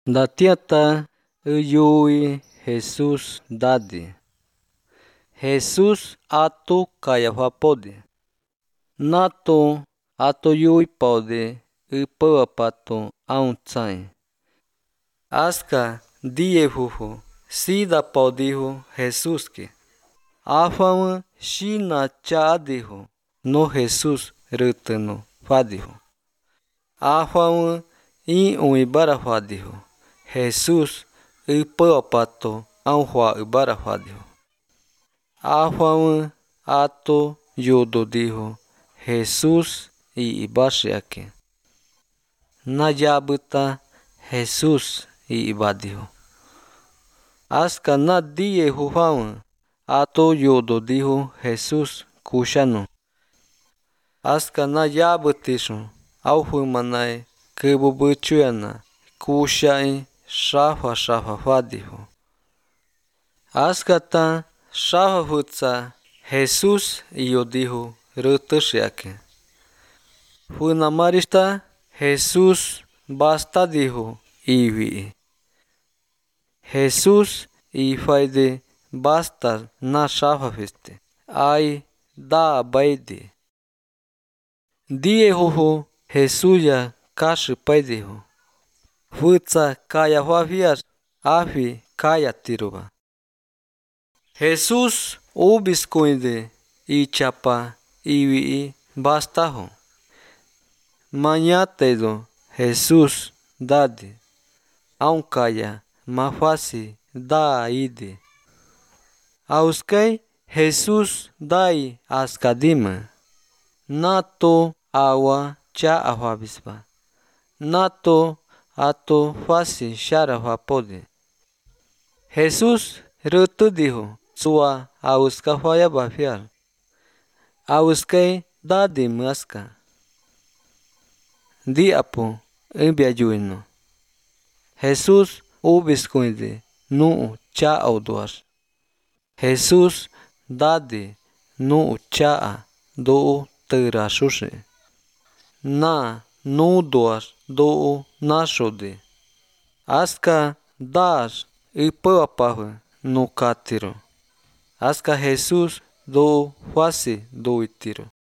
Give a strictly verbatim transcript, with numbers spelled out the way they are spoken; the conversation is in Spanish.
Datiata uyui Jesus dadi. Jesus atu kayafapodi. Nato ato yui pode upawapato auntsai. Aska diehuhu sida podihu Jesuski. Afam shina chadihu no Jesus rutano fadihu. Afam i uibara fadihu. Jesus upawapato aunhua ubara fadihu. Afam ato yodo dihu Jesus i ibashiake. Nayabuta Jesus i ibadihu. Aska na diehu fam ato yodo dihu Jesus kushano. Aska na yabutishu auhumanai kebubuchuyana kushai shafa shafa fadihu. Aska ta shafa futsa Jesus iyodihu rutushiake. Funamarista Jesus basta dihu iwi. Jesus ifaide basta na shafa fiste. Ai da baidi. Diehuhu Jesuya kashi paidihu. Futsa kaya fafias afi kaya tiruba. Jesus ubiskuinde i chapa iwi bastahu. Mañatedo Jesus dadi. Aunkaya mafasi da ide. Auskai Jesus dai askadima. Nato awa cha afabisba. Nato ato fasi shara fapode. Jesus rutu dihu sua auska faya bafial. Auskai dadi maska. Di apo imbiayuino. Jesus ubiskuinde nu cha auduas. Jesus dadi nu cha do terasushi. Na nu duas do nashode. Aska das ipawapahu no katiro. Aska Jesus do fasi do itiro.